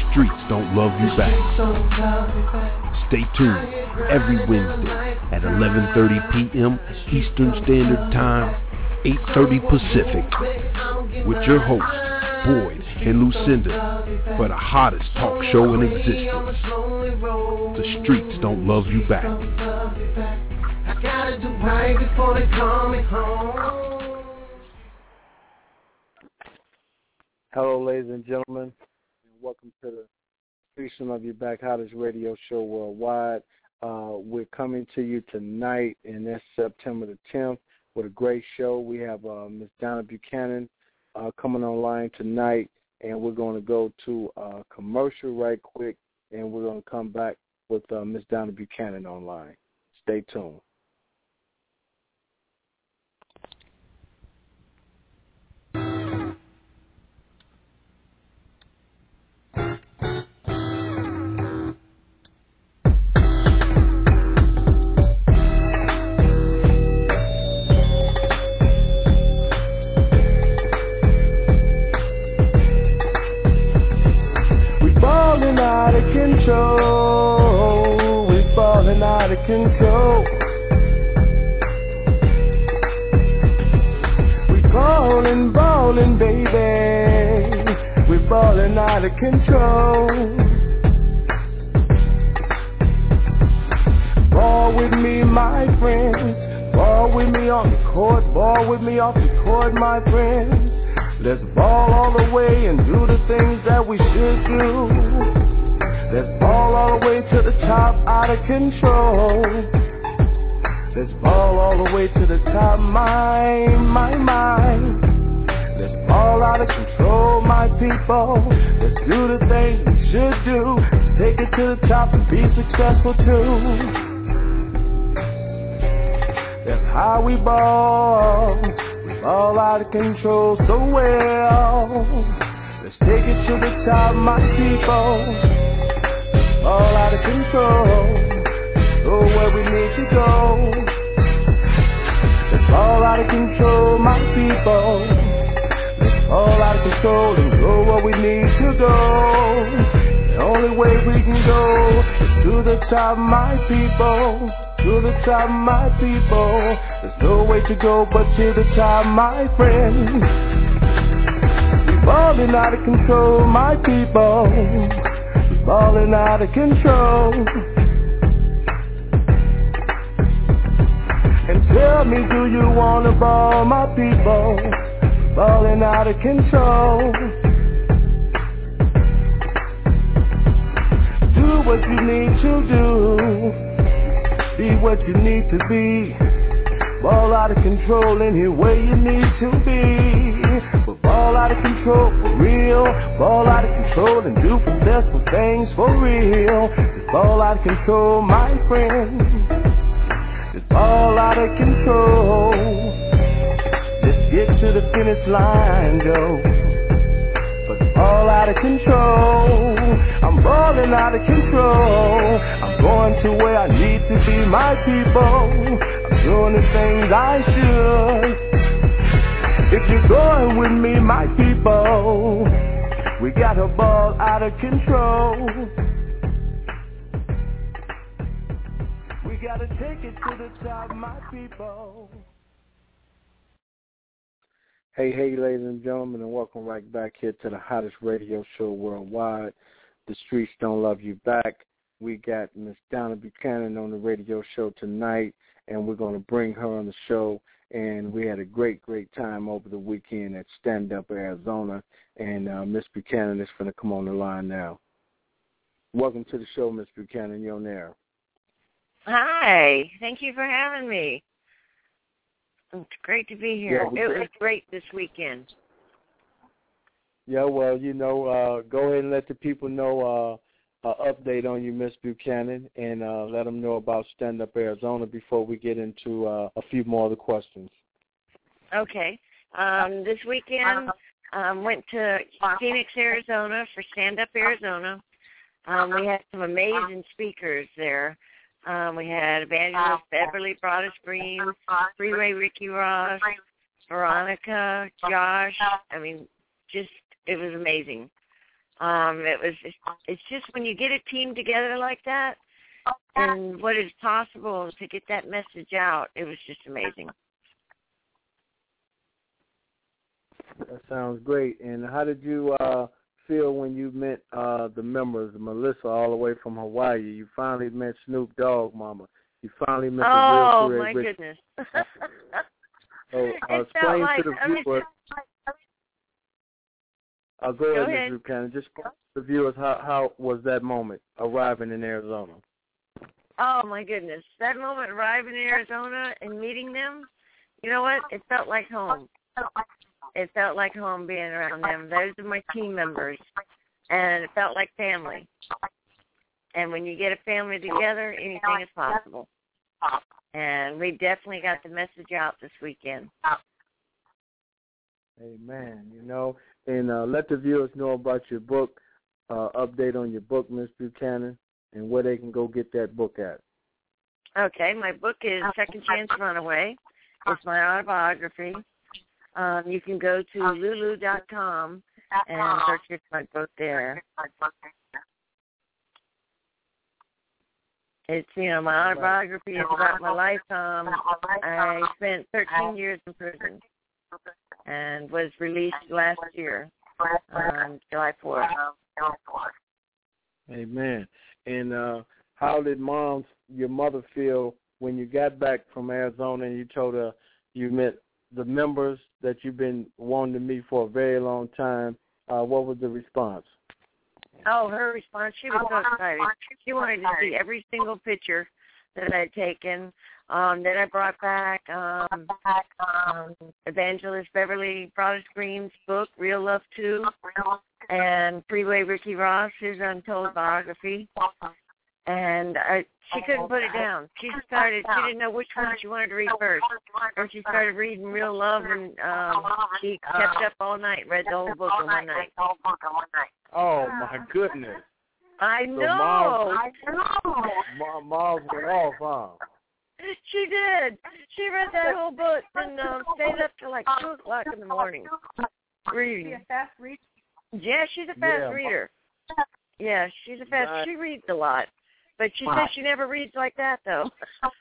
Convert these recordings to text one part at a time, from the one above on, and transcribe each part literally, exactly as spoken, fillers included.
streets don't love you back. Stay tuned every Wednesday at eleven thirty p.m. Eastern Standard Time, eight thirty Pacific, with your hosts, Boyd and Lucinda, for the hottest talk show in existence. The streets don't love you back. I gotta do right before they call me home. Hello, ladies and gentlemen, and welcome to the Streets Don't Love You Back, hottest radio show worldwide. Uh, we're coming to you tonight, and that's September the tenth, with a great show. We have uh, Miss Donna Buchanan uh, coming online tonight, and we're going to go to a commercial right quick, and we're going to come back with uh, Miss Donna Buchanan online. Stay tuned. Out of control, we're falling out of control. We're falling, falling, baby. We're falling out of control. Ball with me, my friend. Ball with me on the court. Ball with me off the court, my friend. Let's ball all the way and do the things that we should do. Let's ball all the way to the top, out of control. Let's ball all the way to the top, my, my, my. Let's ball out of control, my people. Let's do the things we should do. Let's take it to the top and be successful too. That's how we ball. We ball out of control so well. Let's take it to the top, my people. All out of control, go where we need to go. It's all out of control, my people. It's all out of control and go where we need to go. The only way we can go is to the top, my people. To the top, my people. There's no way to go but to the top, my friend. We're falling out of control, my people. Falling out of control. And tell me, do you wanna ball, my people? Falling out of control. Do what you need to do. Be what you need to be. Ball out of control anywhere you need to be. But ball out of control for real. Ball out of control and do successful things for real. Just ball out of control, my friend. Just ball out of control. Just get to the finish line, Joe. But ball out of control. I'm balling out of control. I'm going to where I need to be, my people. I'm doing the things I should. If you're going with me, my people, we got a ball out of control. We gotta take it to the top, my people. Hey, hey, ladies and gentlemen, and welcome right back here to the hottest radio show worldwide. The Streets Don't Love You Back. We got Miss Donna Buchanan on the radio show tonight, and we're going to bring her on the show. And we had a great, great time over the weekend at Stand Up Arizona. And uh, Miss Buchanan is going to come on the line now. Welcome to the show, Miss Buchanan. You're on air. Hi. Thank you for having me. It's great to be here. Yeah, it was great this weekend. Yeah, well, you know, uh, go ahead and let the people know uh, an update on you, Miss Buchanan, and uh, let them know about Stand Up Arizona before we get into uh, a few more of the questions. Okay. Um, this weekend, um, went to Phoenix, Arizona for Stand Up Arizona. Um, we had some amazing speakers there. Um, we had Evangelist Beverly Broadus Green, Freeway Ricky Ross, Veronica, Josh. I mean, just, it was amazing. Um, it was. It's just when you get a team together like that, and what is possible to get that message out, it was just amazing. That sounds great. And how did you uh, feel when you met uh, the members, Melissa, all the way from Hawaii? You finally met Snoop Dogg, Mama. You finally met oh, the real my Rich. goodness. So uh, explain like, to the I mean, viewers. Uh, go, go ahead, ahead. Miz Buchanan. Just explain to the viewers how, how was that moment arriving in Arizona? Oh, my goodness. That moment arriving in Arizona and meeting them, you know what? It felt like home. It felt like home being around them. Those are my team members, and it felt like family. And when you get a family together, anything is possible. And we definitely got the message out this weekend. Amen. You know, and uh, let the viewers know about your book, uh, update on your book, Miz Buchanan, and where they can go get that book at. Okay, my book is Second Chance Runaway. It's my autobiography. Um, you can go to lulu dot com and search for my book there. It's, you know, my autobiography is about my life. Um, I spent thirteen years in prison and was released last year, um, July fourth. Amen. And uh, how did Mom, your mother, feel when you got back from Arizona and you told her you met the members that you've been wanting to meet for a very long time? Uh, what was the response? Oh, her response, she was so excited. She wanted to see every single picture that I had taken, um, that I brought back. Um, um, Evangelist Beverly Broadus Green's book, Real Love two, and Freeway Ricky Ross, his untold biography. And I, she couldn't put it down. She started, she didn't know which one she wanted to read first. And she started reading Real Love, and um, she kept up all night, read the whole book in one night. Oh, my goodness. I So know. Mom, Mom went off, huh? She did. She read that whole book and um, stayed up till like two o'clock in the morning reading. Is she a fast reader? Yeah, she's a fast Yeah. reader. Yeah, she's a fast. Right. She reads a lot, but she says she never reads like that though.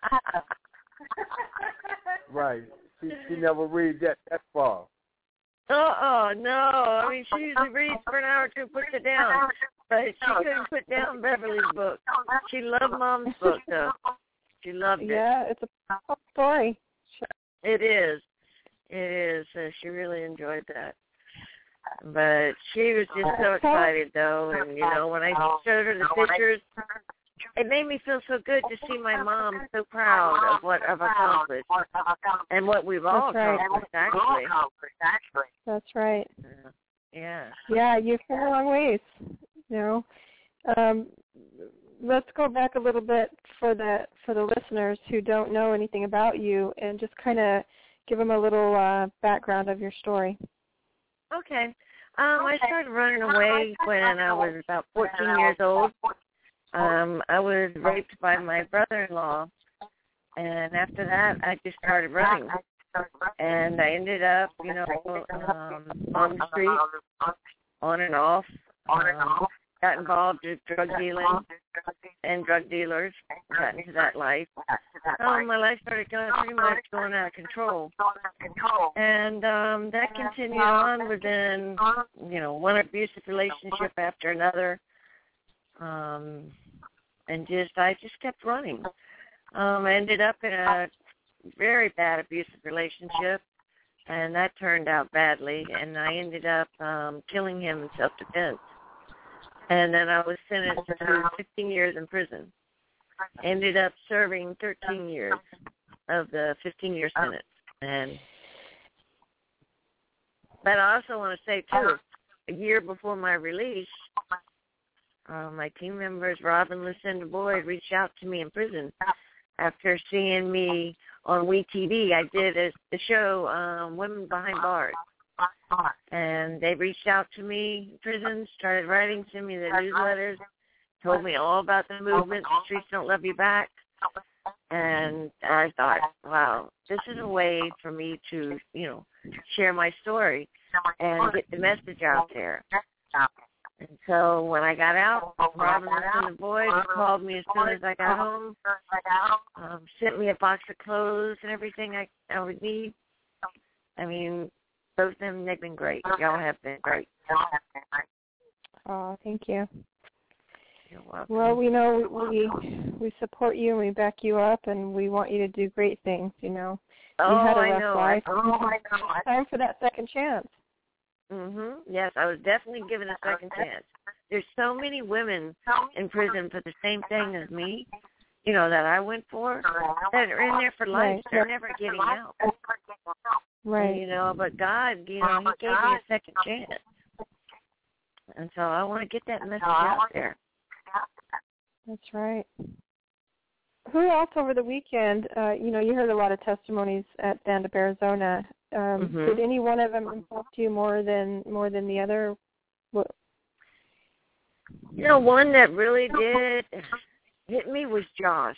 Right. She, she never read that that far. Uh-uh, no. I mean, she usually reads for an hour or two, puts it down, but she couldn't put down Beverly's book. She loved Mom's book though. She loved it. Yeah, it's a powerful story. It is. It is. Uh, she really enjoyed that. But she was just so excited, though. And, you know, when I showed her the pictures, it made me feel so good to see my mom so proud of what I've accomplished and what we've all That's right. accomplished, actually. That's right. Yeah. Yeah, you've come a long ways. You know, um, let's go back a little bit for the for the listeners who don't know anything about you, and just kind of give them a little uh, background of your story. Okay. Um, I started running away when I was about fourteen years old. Um, I was raped by my brother-in-law, and after that, I just started running. And I ended up, you know, um, on the street, on and off. Um, got involved with drug dealing and drug dealers. Got into that life. Um, my life started going pretty much going out of control. And um, that continued on within, you know, one abusive relationship after another. Um, and just, I just kept running. Um, I ended up in a very bad abusive relationship, and that turned out badly, and I ended up um, killing him in self-defense. And then I was sentenced to fifteen years in prison. Ended up serving thirteen years of the fifteen-year sentence. And but I also want to say, too, a year before my release, uh, my team members, Rob and Lucinda Boyd, reached out to me in prison after seeing me on W E T V. I did a, a show, um, Women Behind Bars. And they reached out to me in prison, started writing to me the newsletters, told me all about the movement, The Streets Don't Love You Back. And I thought, wow, this is a way for me to, you know, share my story and get the message out there. And so when I got out, Robin and the boys called me as soon as I got home, um, sent me a box of clothes and everything I, I would need. I mean, both of them, they've been great. Y'all have been great. Oh, thank you. You're welcome. Well, we know we we support you and we back you up, and we want you to do great things, you know. Oh, you had a rough I know. life. Oh, I know. It's time for that second chance. Mhm. Yes, I was definitely given a second chance. There's so many women in prison for the same thing as me, you know, that I went for, that are in there for life. Right. They're never getting out. Right. And, you know, but God, you know, He gave me a second chance. And so I want to get that message out there. That's right. Who else over the weekend, uh, you know, you heard a lot of testimonies at Stand Up Arizona. Um, mm-hmm. Did any one of them impact you more than more than the other? What? You know, one that really did hit me was Josh.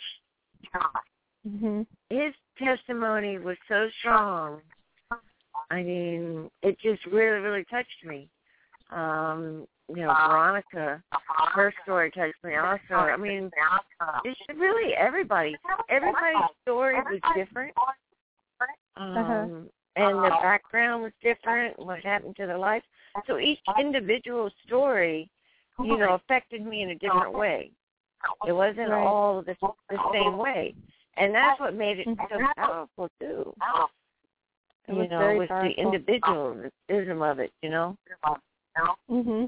Mm-hmm. His testimony was so strong. I mean, it just really, really touched me. Um, you know, Veronica, her story touched me also. I mean, it's really everybody. Everybody's story was different. Um, Uh-huh. And the background was different, what happened to their life. So each individual story, you know, affected me in a different way. It wasn't Right. all the, the same way. And that's what made it Mm-hmm. so powerful, too. It You was know, very with the powerful. individualism of it, you know. Mm-hmm.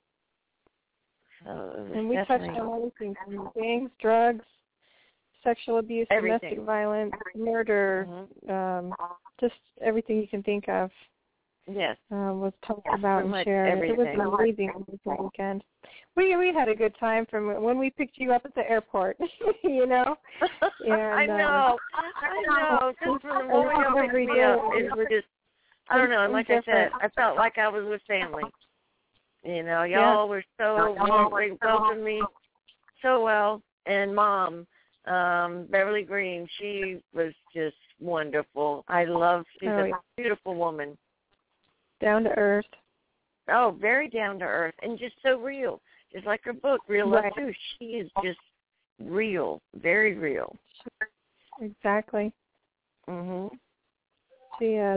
So it was And we touched definitely on everything from gangs, drugs, sexual abuse, everything. domestic violence, murder, Mm-hmm. um, just everything you can think of Yes. uh, was talked Yes, about pretty and much shared. everything. It was an amazing, amazing weekend. We we had a good time from when we picked you up at the airport, you know. And, I know. Um, I know. Just from the moment and you picked every me day up, it was just, I don't know. And like I said, different. I felt like I was with family. You know, y'all Yeah. were so warm, welcomed me so well. And Mom, um, Beverly Green, she was just wonderful. I love, she's Oh, a yeah. beautiful woman. Down to earth. Oh, very down to earth and just so real. Just like her book, Real Love Right. Too. She is just real, very real. Exactly. Mhm. She is.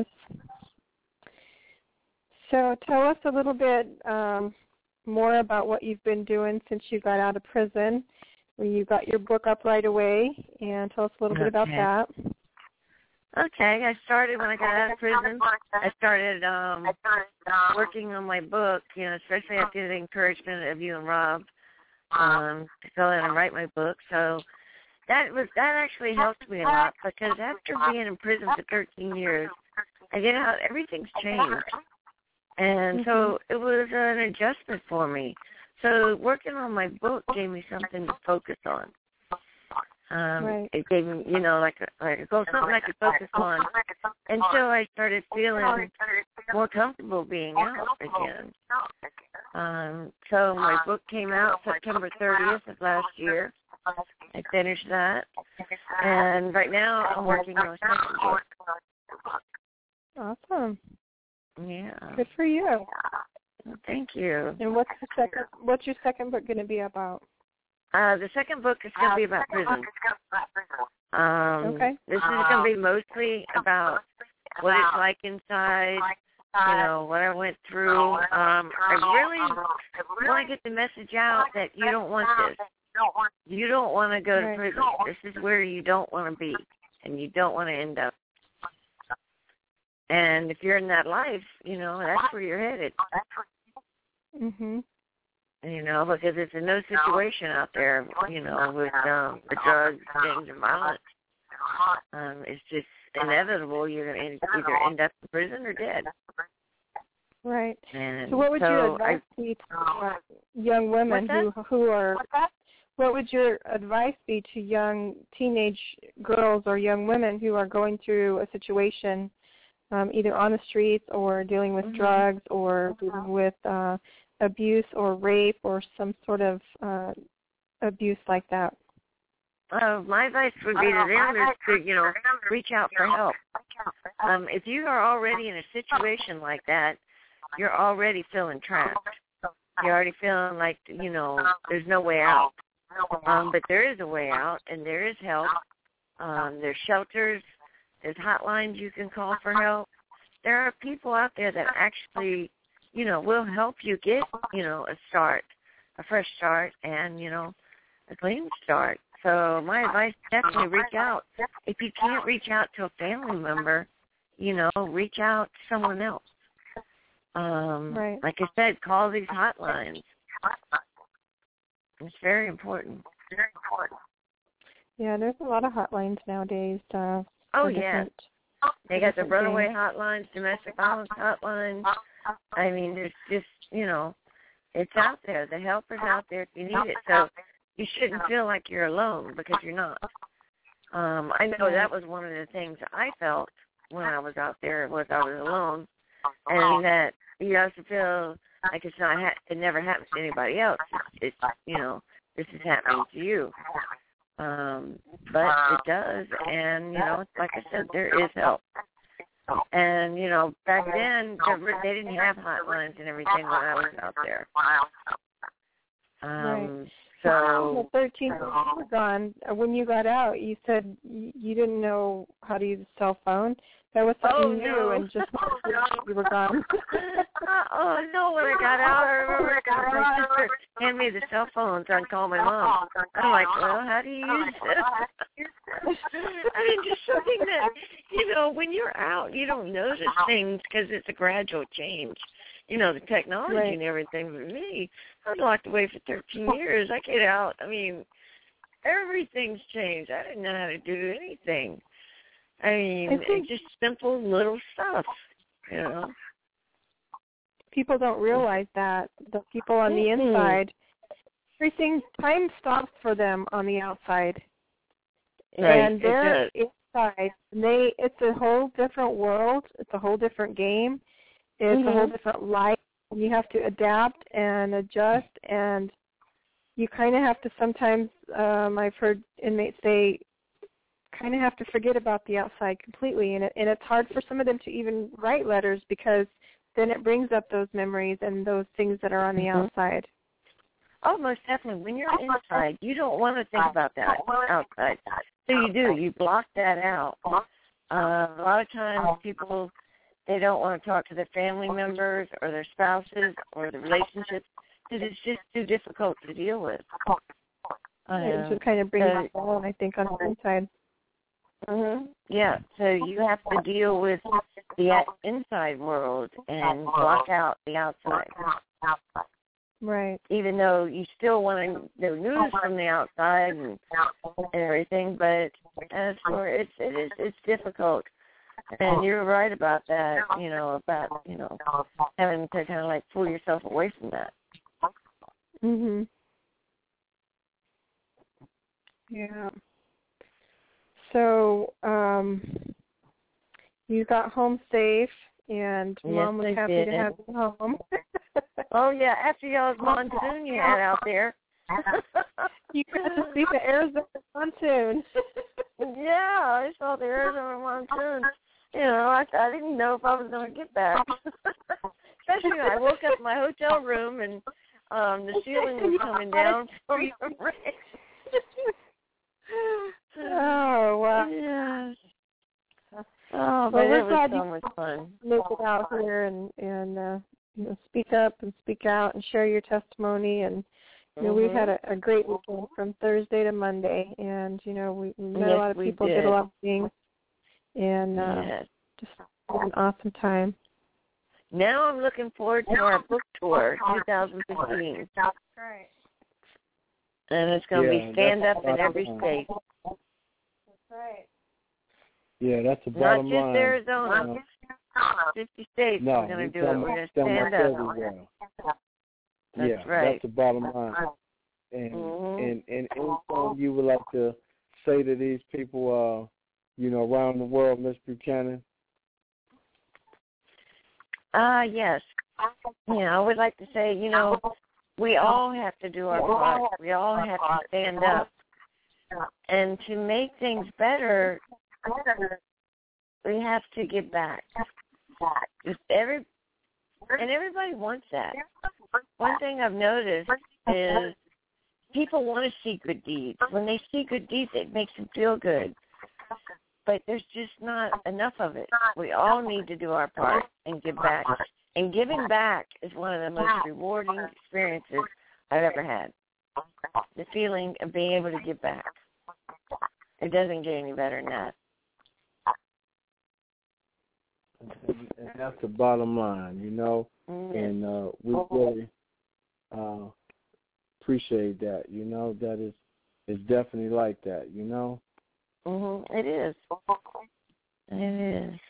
So tell us a little bit um, more about what you've been doing since you got out of prison. You got your book up right away, and tell us a little bit about Okay. that. Okay, I started when I got out of prison. I started um, working on my book, you know, especially after the encouragement of you and Rob um, to go in and write my book. So that was that actually helped me a lot because after being in prison for thirteen years, I get out, everything's changed. And so it was an adjustment for me. So working on my book gave me something to focus on. Um, Right. It gave me, you know, like a, like a goal, something I could focus on until I started feeling more comfortable being out again. Um, so my book came out September thirtieth of last year. I finished that. And right now I'm working on a second book. Awesome. Yeah. Good for you. Thank you. And what's the second? What's your second book going to be about? Uh, the second book is going to be about prison. Um, Okay. This is going to be mostly about what it's like inside, you know, what I went through. Um, I really want to get the message out that you don't want this. You don't want to go to Right. prison. This is where you don't want to be, and you don't want to end up. And if you're in that life, you know, that's where you're headed. Mhm. You know, because it's a no situation out there, you know, with um, the drugs, gangs, and violence. Um, it's just inevitable you're going to either end up in prison or dead. Right. And So what would so your advice I, be to uh, young women who who are? What would your advice be to young teenage girls or young women who are going through a situation, um, either on the streets or dealing with mm-hmm. drugs or dealing with uh, abuse or rape or some sort of uh, abuse like that? Uh, my advice would be to them is to, you know, reach out for help. Um, if you are already in a situation like that, you're already feeling trapped. you're already feeling like, you know, there's no way out. Um, but there is a way out, and there is help. Um, there's shelters. There's hotlines you can call for help. There are people out there that actually, you know, will help you get, you know, a start, a fresh start, and, you know, a clean start. So my advice, definitely reach out. If you can't reach out to a family member, you know, reach out to someone else. Um, right. Like I said, call these hotlines. It's very important. Very important. Yeah, there's a lot of hotlines nowadays. Uh, oh, yeah. They got the runaway things. hotlines, domestic violence hotlines. I mean, there's just, you know, it's out there. The help is out there if you need it. So you shouldn't feel like you're alone, because you're not. Um, I know that was one of the things I felt when I was out there, was I was alone, and that you also feel like it's not, ha- it never happens to anybody else. It's, it's, you know, this is happening to you. Um, but it does, and, you know, like I said, there is help. And, you know, back then, they didn't have hotlines and everything when I was out there. Um, right. So, the thirteen years you were gone, when you got out, you said you didn't know how to use a cell phone. That was something oh, new, no. and just you were gone. oh, no, when I got out, I remember my sister handed me the cell phone so I could call my mom. I'm like, well, how do you use this? I mean, just something that, you know, when you're out, you don't notice things because it's a gradual change. You know, the technology right. and everything. But me, I was locked away for thirteen years. I get out. I mean, everything's changed. I didn't know how to do anything. I mean, I think it's just simple little stuff, you know. People don't realize that. The people on the Mm-hmm. inside, everything, time stops for them on the outside. Right, and they're it does. inside. And they, it's a whole different world. It's a whole different game. It's mm-hmm. a whole different life. You have to adapt and adjust, and you kind of have to sometimes, um, I've heard inmates say, kind of have to forget about the outside completely, and it, and it's hard for some of them to even write letters, because then it brings up those memories and those things that are on the mm-hmm. outside. Oh, most definitely. When you're inside, you don't want to think about that outside. So you do. You block that out. Uh, a lot of times people, they don't want to talk to their family members or their spouses or the relationships, because it's just too difficult to deal with. Uh, it just kind of brings it down, I think, on the inside. Mm-hmm. Yeah, so you have to deal with the inside world and block out the outside. Right. Even though you still want to know news from the outside and, and everything, but as for it's it is it's difficult. And you're right about that. You know about you know having to kind of like pull yourself away from that. Mhm. Yeah. So, um, you got home safe, and Yes, Mom was I happy did. to have you home. Oh, yeah, after y'all's monsoon you had out there. You got to see the Arizona monsoon. Yeah, I saw the Arizona monsoon. You know, I, I didn't know if I was going to get back. Especially when I woke up in my hotel room and um, the ceiling was coming down from the rain. Oh, wow. Yeah. Oh, but well, it we're was glad so you much fun. make it out here and, and uh, you know, speak up and speak out and share your testimony. And, you know, mm-hmm. we've had a, a great weekend from Thursday to Monday. And, you know, we, we met yes, a lot of people, did. did a lot of things. And uh, yes. just had an awesome time. Now I'm looking forward to our book tour, twenty fifteen. That's right. And it's going to Yeah, be stand up that's in every awesome. state. That's right. Yeah, that's the Not bottom just line. Arizona. You know, fifty states no, we're going to we do it. come We're going to come stand up up. everywhere. That's yeah, right. that's the bottom line. And, mm-hmm. and and anything you would like to say to these people, uh, you know, around the world, Miss Buchanan? Ah, uh, yes. Yeah, I would like to say, you know, we all have to do our part. We all have to stand up. And to make things better, we have to give back. Just every, and everybody wants that. one thing I've noticed is people want to see good deeds. When they see good deeds, it makes them feel good. But there's just not enough of it. We all need to do our part and give back. And giving back is one of the most rewarding experiences I've ever had. The feeling of being able to give back. It doesn't get any better than that. And that's the bottom line, you know. Mm-hmm. And uh, we really uh, appreciate that, you know. That is, it's definitely like that, you know. Mm-hmm. It is. It is.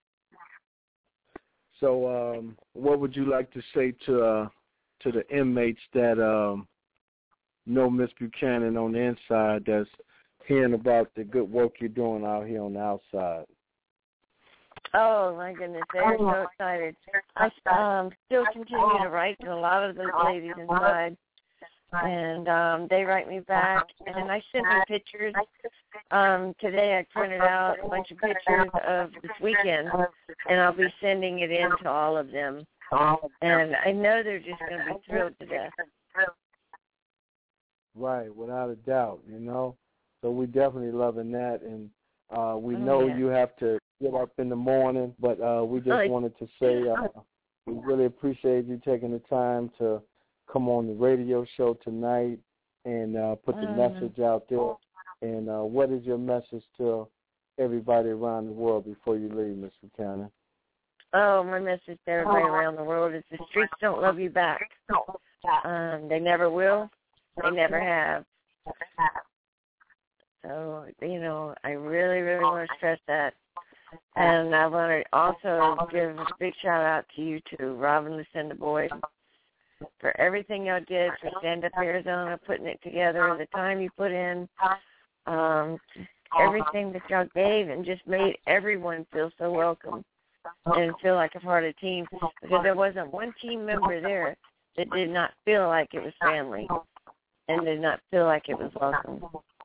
So, um, what would you like to say to uh, to the inmates that um, know Miss Buchanan on the inside, that's hearing about the good work you're doing out here on the outside? Oh, my goodness. They're so excited. I um, still continue to write to a lot of those ladies inside, and um, they write me back, and I send them pictures. Um, today I printed out a bunch of pictures of this weekend, and I'll be sending it in to all of them. And I know they're just going to be thrilled to death. Right, without a doubt, you know. So we're definitely loving that, and uh, we oh, know yeah. you have to get up in the morning, but uh, we just oh, wanted to say uh, we really appreciate you taking the time to come on the radio show tonight and uh, put the uh, message out there. And uh, what is your message to everybody around the world before you leave, Miz Buchanan? Oh, my message to everybody around the world is the streets don't love you back. Um, they never will. They never have. So, you know, I really, really want to stress that. And I want to also give a big shout-out to you, too, Rob and Lucinda Boyd, for everything y'all did for Stand Up Arizona, putting it together, the time you put in, um, everything that y'all gave, and just made everyone feel so welcome and feel like a part of the team, because there wasn't one team member there that did not feel like it was family and did not feel like it was welcome.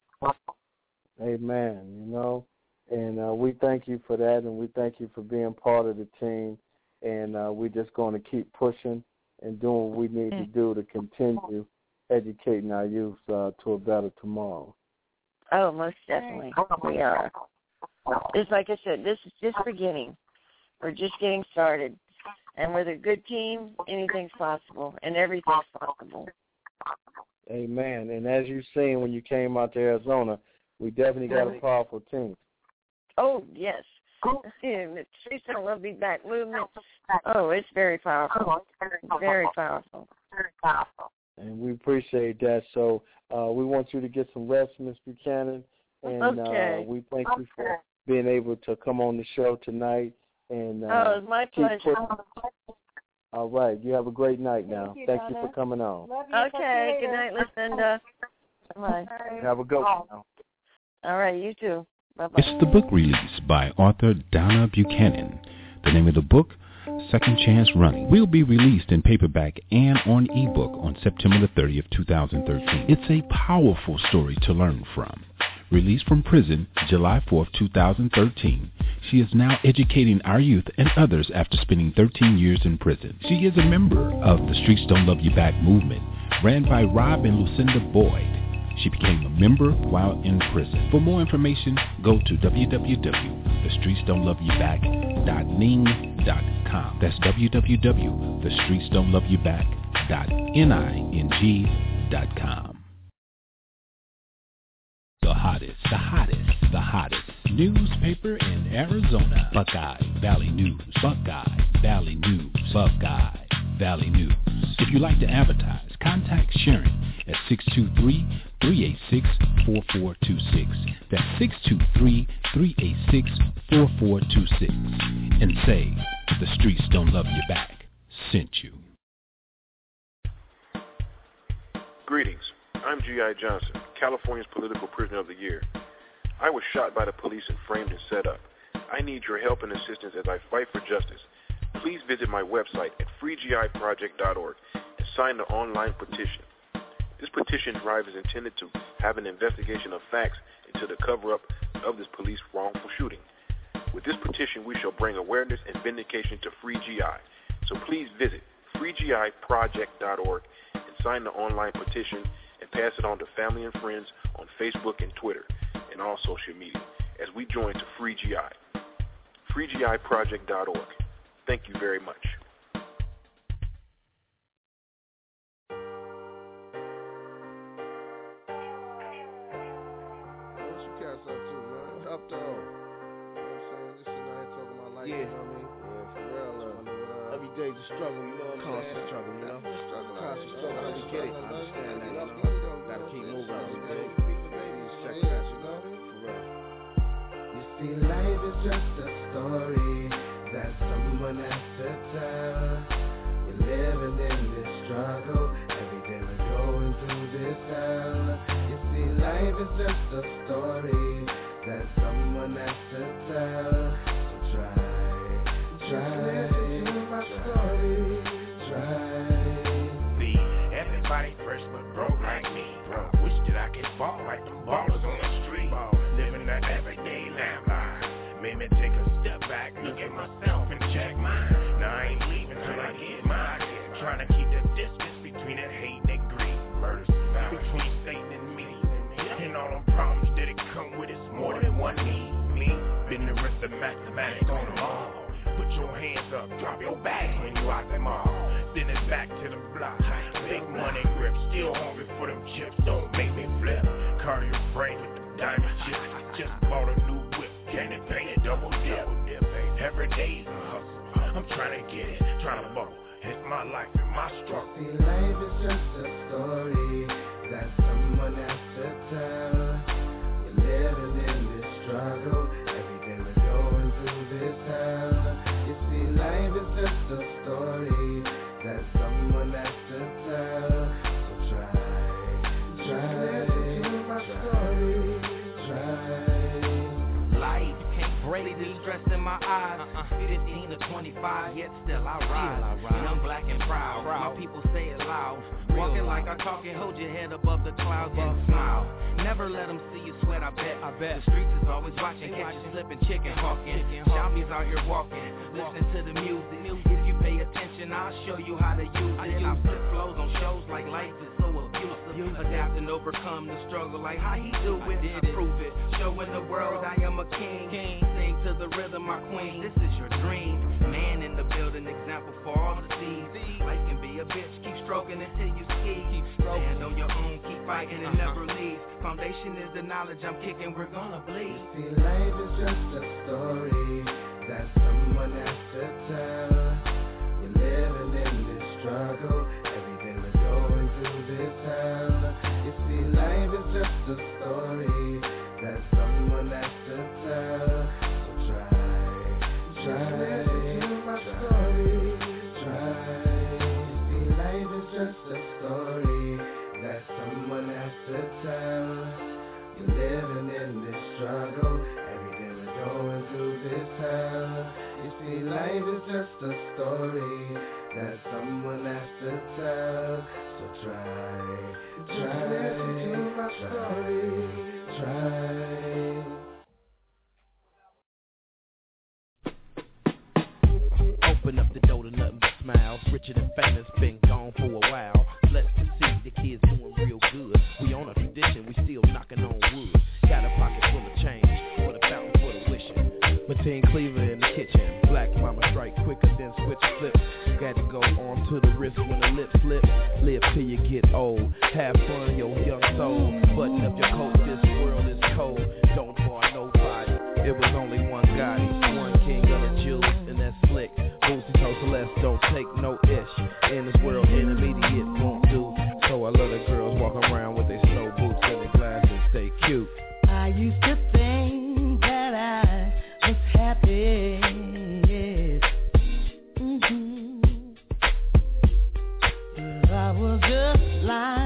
Amen, you know, and uh, we thank you for that, and we thank you for being part of the team, and uh, we're just going to keep pushing and doing what we need to do to continue educating our youth uh, to a better tomorrow. Oh, most definitely. We are. Just like I said, this is just beginning. We're just getting started. And with a good team, anything's possible, and everything's possible. Amen. And as you've seen when you came out to Arizona, we definitely got a powerful team. Oh, yes. The Streets Don't Love Me Back movement, oh, it's very powerful. Very powerful. And we appreciate that. So uh, we want you to get some rest, Miz Buchanan. And okay. uh, we thank you for being able to come on the show tonight. And uh, oh, it's my pleasure. All right. You have a great night now. Thank you, thank Donna. you for coming on. Okay. Good night, Lucinda. Bye. Have a good one now. All right. You too. Bye-bye. It's the book release by author Donna Buchanan. The name of the book, Second Chance Running, will be released in paperback and on ebook on September the thirtieth, twenty thirteen. It's a powerful story to learn from. Released from prison July fourth, twenty thirteen, she is now educating our youth and others after spending thirteen years in prison. She is a member of the Streets Don't Love You Back movement, ran by Rob and Lucinda Boyd. She became a member while in prison. For more information, go to w w w dot the streets don't love you back dot ning dot com. That's w w w dot the streets don't love you back dot ning dot com. The hottest, the hottest, the hottest newspaper in Arizona. Buckeye Valley News. Buckeye Valley News. Buckeye Valley News. If you'd like to advertise, contact Sharon at six two three, three eight six, four four two six. That's six two three, three eight six, four four two six. And say, the Streets Don't Love You Back sent you. Greetings. I'm G I Johnson, California's political prisoner of the year. I was shot by the police and framed and set up. I need your help and assistance as I fight for justice. Please visit my website at free g i project dot org and sign the online petition. This petition drive is intended to have an investigation of facts into the cover-up of this police wrongful shooting. With this petition, we shall bring awareness and vindication to Free G I. So please visit free G I project dot org and sign the online petition and pass it on to family and friends on Facebook and Twitter and all social media as we join to Free G I. free G I project dot org. Thank you very much. Yeah, you know what I mean? Yeah, for real. Uh, every day's a struggle, you know what I'm saying? Constant struggle, you know? Struggle, constant struggle. I we get it. I understand that, you know? Gotta keep moving every day. These sex guys, you know? For real. You see, life is just a story that someone has to tell. We're living in this struggle. Every day we're going through this hell. You see, life is just a story that someone has to tell. So try. Try, listen to my story, try. See, everybody first but broke like me, bro. Wish that I could ball like them ballers on the street. Living that everyday lamb. Made me take a step back, look at myself and check mine. Now I ain't leaving till I get mine. Trying to keep the distance between that hate and that greed. Murders between Satan and me. And all them problems that it come with, it's more than one need. Me, been the rest of mathematics on the law. Put your hands up, drop your back when you out the mall. Then it's back to the block. Big money grip, still hungry for them chips. Don't make me flip. Cardio frame with the diamond chips. Just bought a new whip, candy painted double dip. Every day's a hustle. I'm trying to get it, trying to bubble. It's my life and my struggle. See, life is just a story that someone has to tell. We're living in this struggle. Every day we're going through this hell. Life is just a story that someone has to tell. So try, try, listen to my story, try. Life can't break the stress in my eyes. Uh-uh. fifteen to twenty-five, yet still I rise. And I'm black and proud. My people say it loud. Walking like I talk and hold your head above the clouds and smile. Never let them see you sweat, I bet. I bet. The streets is always watching, catch you slipping, chicken hawking. Zombies out here walking, listening to the music. If you pay attention, I'll show you how to use it. I flip flows on shows like life is so abusive. Adapt and overcome the struggle like how he do it. I prove it, showing the world I am a king. Sing to the rhythm, my queen. This is your dream. Man in the building, example for all to see. Life can be a bitch, keep stroking until you ski. Stand on your own, keep fighting and never leave. Foundation is the knowledge I'm kicking, we're gonna bleed. See, life is just a story that someone has to tell. We're living in this struggle. Every day we're going through this hell. You see, life is just a story that someone has to tell. So try, try, listen to my story, try. You see, life is just a story that someone has to tell. You're living in this struggle. Every day we're going through this hell. You see, life is just a story that someone has to tell. So try, try, listen to my story, try. Open up the door to nothing but smiles. Richer than famous, been gone for a while. Blessed to see the kids doing real good. We on a tradition, we still knocking on wood. Got a pocket full of change, for the fountain for the wishing. Mateen Cleaver in the kitchen. Black mama strike quicker than switch flips. Got to go on to the wrist when the lip slip. Live till you get old. Have fun, your young soul. Button up your coat, this world is cold. Don't bar nobody. It was only one Gotti, one king of the Jews, and that's slick. Boosie told Celeste, don't take no ish. In this world, intermediate won't do. So I love the girls walk around with their snow boots and their glasses, stay cute. I used to think that I was happy. Mm-hmm. But I was just lying.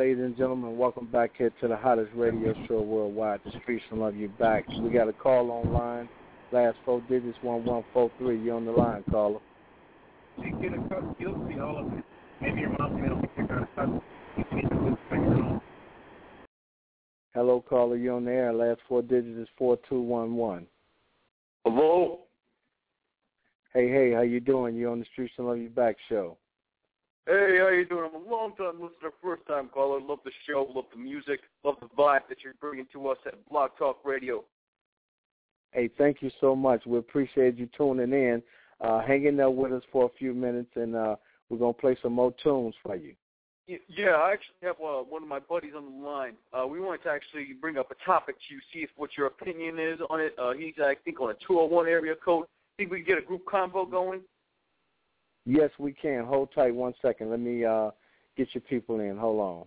ladies and gentlemen. Welcome back here to the hottest radio show worldwide, The Streets Will Love You Back. We got a call online. Last four digits, one one four three. You're on the line, caller. You get a cut, you'll see all of it. Maybe your mom may not pick out a cut. You need to lose finger. Hello, caller. You're on the air. Last four digits is four two one one. Hello? Hey, hey, how you doing? You're on the Streets Will Love You Back show. Hey, how you doing? I'm a long-time listener, first-time caller. Love the show, love the music, love the vibe that you're bringing to us at Blog Talk Radio. Hey, thank you so much. We appreciate you tuning in. Uh, hang in there with us for a few minutes, and uh, we're going to play some more tunes for you. Yeah, I actually have uh, one of my buddies on the line. Uh, we wanted to actually bring up a topic to see if what your opinion is on it. Uh, he's, I think, on a two oh one area code. Think we can get a group convo going? Yes, we can. Hold tight one second. Let me uh, get your people in. Hold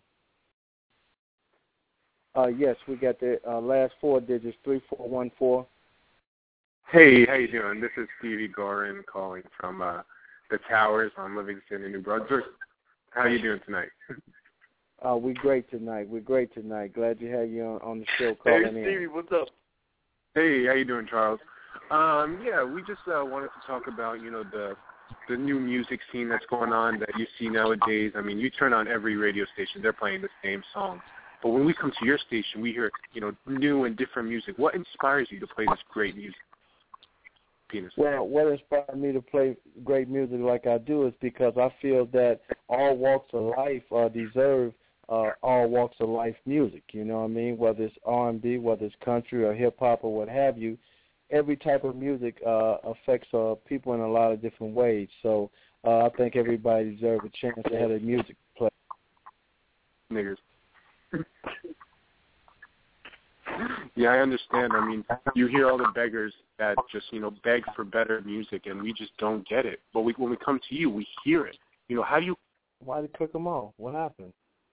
on. Uh, yes, we got the uh, last four digits, three four one four. Hey, how you doing? This is Stevie Gorin calling from uh, the Towers on Livingston in New Brunswick. How you doing tonight? Uh, we're great tonight. We're great tonight. Glad to have you on, on the show calling hey, in. Hey, Stevie, what's up? Hey, how you doing, Charles? Um, yeah, we just uh, wanted to talk about, you know, the the new music scene that's going on that you see nowadays. I mean, you turn on every radio station, they're playing the same songs. But when we come to your station, we hear, you know, new and different music. What inspires you to play this great music? Penis. Well, what inspired me to play great music like I do is because I feel that all walks of life uh, deserve uh, all walks of life music. You know what I mean? Whether it's R and B, whether it's country or hip-hop or what have you, every type of music uh, affects uh, people in a lot of different ways. So uh, I think everybody deserves a chance to have their music play. Niggers. Yeah, I understand. I mean, you hear all the beggars that just, you know, beg for better music, and we just don't get it. But we, when we come to you, we hear it. You know, how do you... Why did you click them all? What happened?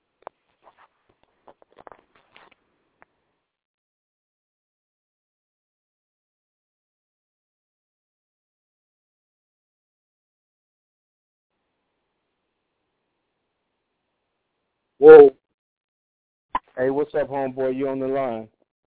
Whoa. Hey, what's up, homeboy? You on the line?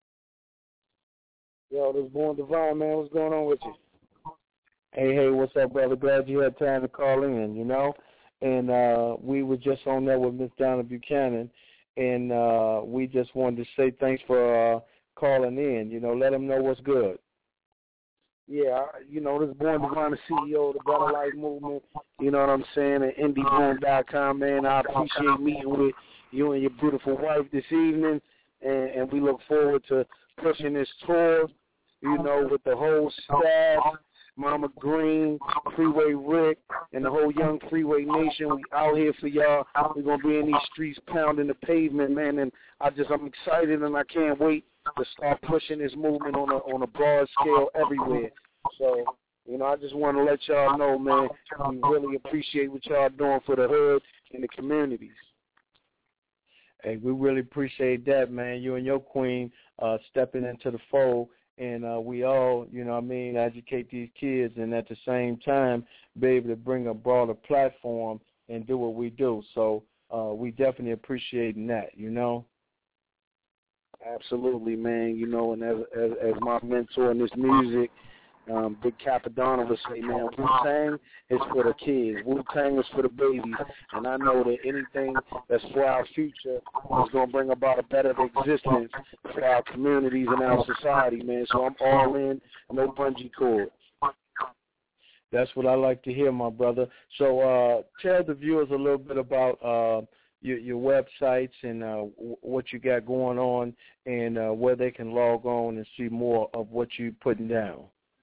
Yo, this Born Divine, man. What's going on with you? Hey, hey, what's up, brother? Glad you had time to call in, you know? And uh, we were just on there with Miss Donna Buchanan, and uh, we just wanted to say thanks for uh, calling in. You know, let them know what's good. Yeah, you know, this is Born Divine, the C E O of the Better Life Movement, you know what I'm saying, at indie boom dot com, man. I appreciate meeting with you and your beautiful wife this evening, and, and we look forward to pushing this tour, you know, with the whole staff, Mama Green, Freeway Rick, and the whole Young Freeway Nation. We out here for y'all. We're going to be in these streets pounding the pavement, man, and I just, I'm excited, and I can't wait to start pushing this movement on a, on a broad scale everywhere. So, you know, I just want to let y'all know, man, we really appreciate what y'all doing for the hood and the communities. Hey, we really appreciate that, man. You and your queen uh, stepping into the fold, and uh, we all, you know what I mean, educate these kids and at the same time be able to bring a broader platform and do what we do. So uh, we definitely appreciating that, you know. Absolutely, man. You know, and as as, as my mentor in this music, Um, Big Capadonna would say, man, Wu-Tang is for the kids. Wu-Tang is for the babies. And I know that anything that's for our future is going to bring about a better existence for our communities and our society, man. So I'm all in, no bungee cord. That's what I like to hear, my brother. So uh, tell the viewers a little bit about uh, your, your websites and uh, w- what you got going on and uh, where they can log on and see more of what you're putting down.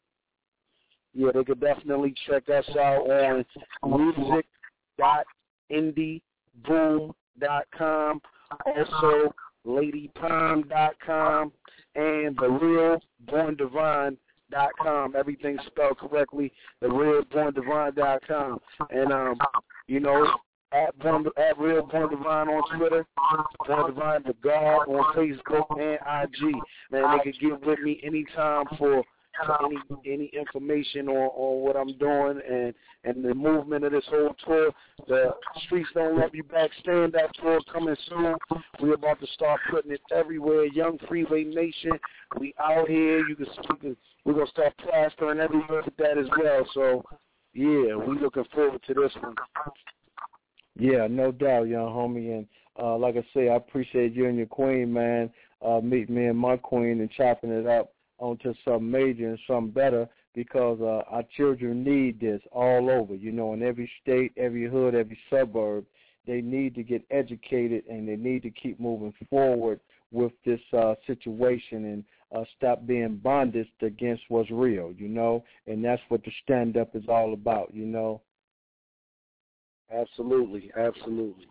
Yeah, they could definitely check us out on music dot indie boom dot com, also lady palm dot com, and the real born divine dot com. Everything's spelled correctly, the real born divine dot com. And, um, you know, at, Born, at Real Born Divine on Twitter, Born Divine the God on Facebook and I G. Man, they could get with me anytime for for any any information on, on what I'm doing and, and the movement of this whole tour, the Streets Don't Love You Back stand-up tour coming soon. We're about to start putting it everywhere. Young Freeway Nation, we out here. You can speak. We're gonna start plastering everywhere with that as well. So, yeah, we looking forward to this one. Yeah, no doubt, young homie. And uh, like I say, I appreciate you and your queen, man, uh, meeting me and my queen and chopping it up onto something major and something better, because uh, our children need this all over, you know, in every state, every hood, every suburb. They need to get educated, and they need to keep moving forward with this uh, situation and uh, stop being bondaged against what's real, you know, and that's what the stand-up is all about, you know. Absolutely, absolutely.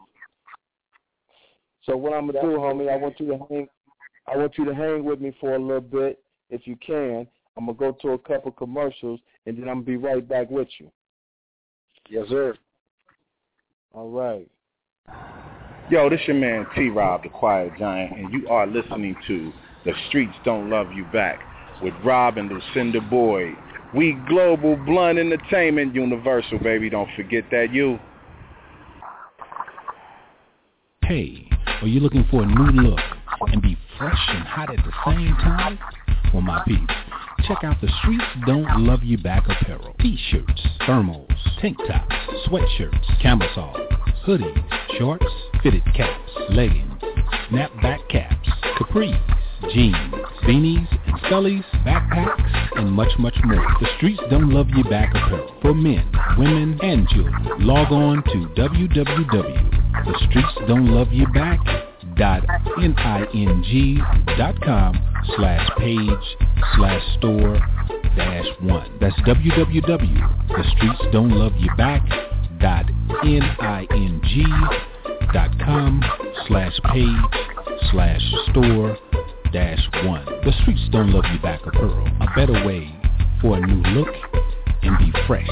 So what I'm gonna do, homie, I want you to hang. I want you to hang with me for a little bit, if you can. I'm gonna go to a couple commercials, and then I'm gonna be right back with you. Yes, sir. All right. Yo, this your man T-Rob, the Quiet Giant, and you are listening to The Streets Don't Love You Back with Rob and Lucinda Boyd. We global blunt entertainment, universal, baby. Don't forget that, you. Hey, are you looking for a new look and be fresh and hot at the same time? Well, my peeps, check out the Streets Don't Love You Back apparel. T-shirts, thermals, tank tops, sweatshirts, camisoles, hoodies, shorts, fitted caps, leggings, snapback caps, capris, jeans, beanies, and sullies, backpacks, and much, much more. The Streets Don't Love You Back apparel for men, women, and children. Log on to w w w dot the streets don't love you back dot ning dot com slash page slash store dash one. That's w w w dot the streets don't love you back dot ning dot com slash page slash store dash one. The Streets Don't Love You Back apparel, a better way for a new look and be fresh.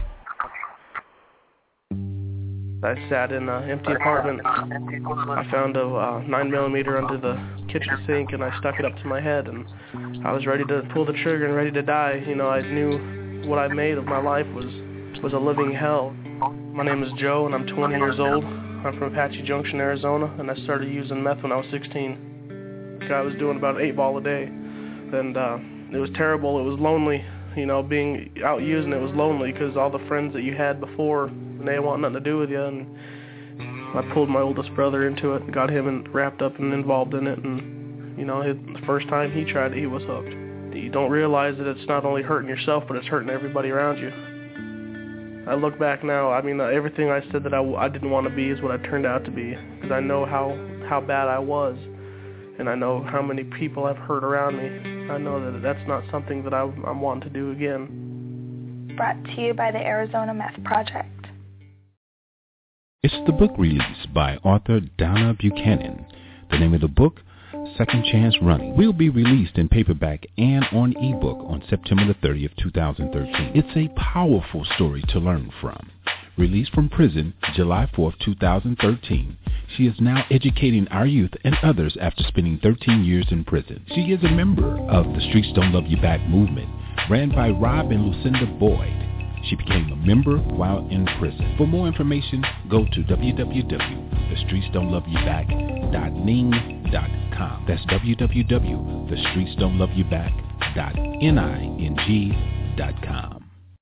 I sat in an empty apartment. I found a uh, nine millimeter under the kitchen sink, and I stuck it up to my head, and I was ready to pull the trigger and ready to die. You know, I knew what I made of my life was was a living hell. My name is Joe, and I'm twenty years old. I'm from Apache Junction, Arizona, and I started using meth when I was sixteen. I was doing about eight ball a day, and uh, it was terrible. It was lonely. You know, being out using it was lonely because all the friends that you had before, and they didn't want nothing to do with you. And I pulled my oldest brother into it, got him in, wrapped up and involved in it. And, you know, his, the first time he tried it, he was hooked. You don't realize that it's not only hurting yourself, but it's hurting everybody around you. I look back now, I mean, uh, everything I said that I, I didn't want to be is what I turned out to be, because I know how, how bad I was. And I know how many people I've hurt around me. I know that that's not something that I, I'm wanting to do again. Brought to you by the Arizona Meth Project. It's the book release by author Donna Buchanan. The name of the book, Second Chance Running, will be released in paperback and on ebook on September the thirtieth, two thousand thirteen. It's a powerful story to learn from. Released from prison July fourth, two thousand thirteen, she is now educating our youth and others after spending thirteen years in prison. She is a member of the Streets Don't Love You Back movement, ran by Rob and Lucinda Boyd. She became a member while in prison. For more information, go to w w w dot the streets don't love you back dot ning dot com. That's w w w dot the streets don't love you back dot ning dot com.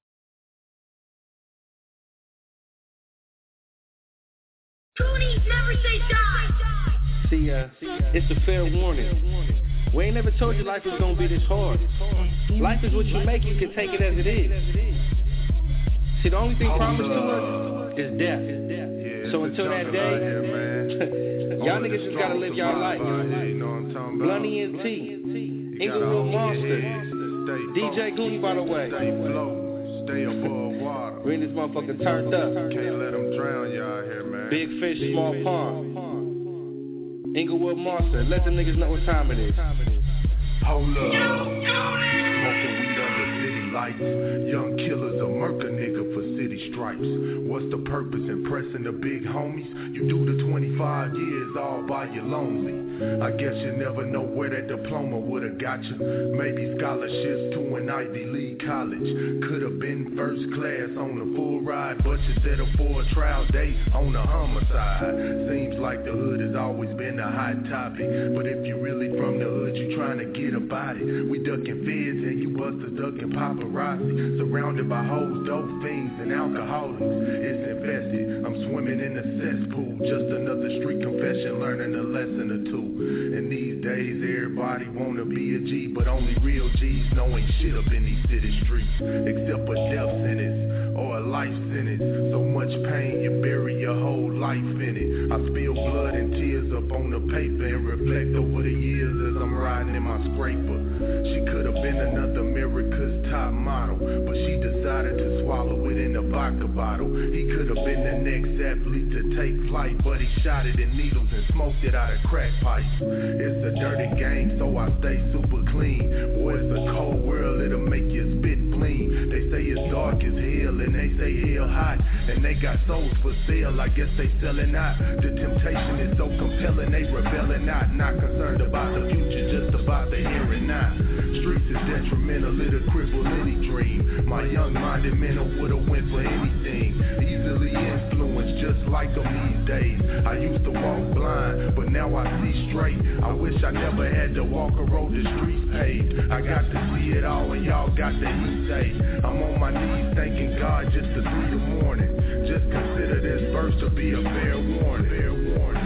See, uh, it's a fair warning. We ain't never told you life was gonna be this hard. Life is what you make. You can take it as it is. See, the only thing promised to us is death. So until that day, y'all niggas just gotta live y'all life. Blunt E N T, Inglewood Monster, D J Gooney, by the way. Stay above water. We in this motherfucker turned up. Can't let them drown you out here, man. Big fish, small pond. Inglewood Monster. Let them niggas know what time it is. Hold up. Smoking weed up the city. lights. Young killers a murk a nigga for city stripes. What's the purpose in pressing the big homies? You do the twenty-five years all by your lonely. I guess you never know where that diploma would've got you. Maybe scholarships to an Ivy League college. Could've been first class on a full ride, but you settled for a trial date on a homicide. Seems like the hood has always been a hot topic, but if you really from the hood, you trying to get about it. We ducking feds and you busters ducking paparazzi. Surrounded by hoes, dope fiends, and alcoholics. It's infested. I'm swimming in a cesspool. Just another street confession, learning a lesson or two. And these days, everybody wanna be a G, but only real G's know ain't shit up in these city streets, except for death sentence or a life sentence. So much pain, you bury your whole life in it. I spill blood and tears up on the paper and reflect over the years as I'm riding in my scraper. She could have been another America's top model, but she decided to swallow it in a vodka bottle. He could have been the next athlete to take flight, but he shot it in needles and smoked it out of crack pipes. It's a dirty game, so I stay super clean. Boy, it's a cold world, it'll make your spit clean. They say it's dark as hell, and they say hell hot, and they got souls for sale, I guess they selling out. The temptation is so compelling, they rebelling not. Not concerned about the future, just about the here and now. Streets is detrimental, it'll cripple any dream. My young-minded mental would've went for anything. Easily influenced, just like them these days. I used to walk blind, but now I see straight. I wish I never had to walk a road the streets paved. I got to see it all, and y'all got the heat say. I'm on my knees thanking God just to see the morning. Just consider this verse to be a fair warning. Fair warning.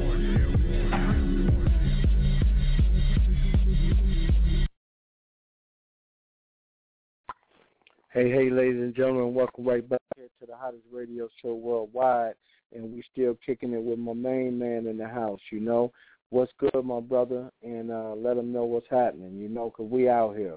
Hey, hey, ladies and gentlemen, welcome right back here to the hottest radio show worldwide, and we still kicking it with my main man in the house, you know. What's good, my brother, and uh, let them know what's happening, you know, because we out here.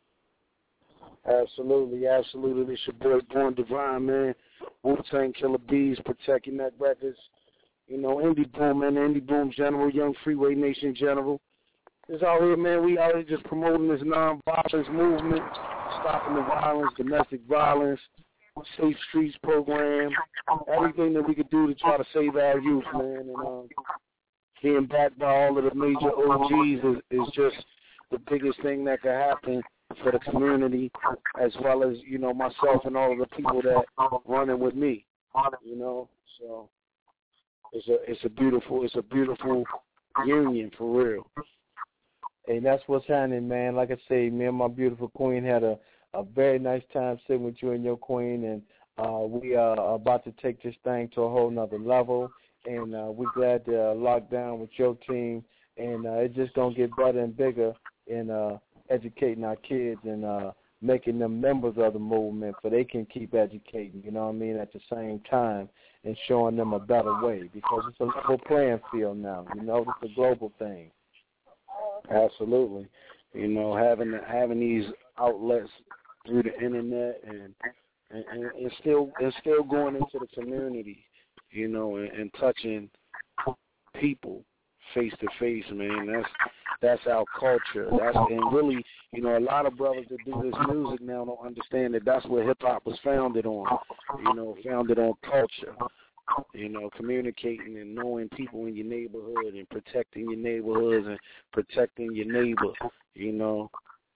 Absolutely, absolutely. It's your boy, Born Divine, man. Wu-Tang Killer Bees, Protect Your Neck Records. You know, Indie Boom, man, Indie Boom General, Young Freeway Nation General. It's out here, man. We out here just promoting this non-violence movement, stopping the violence, domestic violence, Safe Streets program, everything that we could do to try to save our youth, man. And um, being backed by all of the major O Gs is, is just the biggest thing that could happen for the community, as well as, you know, myself and all of the people that are running with me, you know. So it's a it's a beautiful it's a beautiful union for real. Hey, that's what's happening, man. Like I say, me and my beautiful queen had a, a very nice time sitting with you and your queen, and uh, we are about to take this thing to a whole nother level, and uh, we're glad to uh, lock down with your team, and uh, it's just going to get better and bigger in uh, educating our kids and uh, making them members of the movement so they can keep educating, you know what I mean, at the same time, and showing them a better way, because it's a level playing field now, you know, it's a global thing. Absolutely. You know, having having these outlets through the internet and and, and still and still going into the community, you know, and, and touching people face to face, man. That's that's our culture. That's and really, you know, a lot of brothers that do this music now don't understand that that's what hip hop was founded on. You know, founded on culture. You know, communicating and knowing people in your neighborhood and protecting your neighborhoods and protecting your neighbor, you know.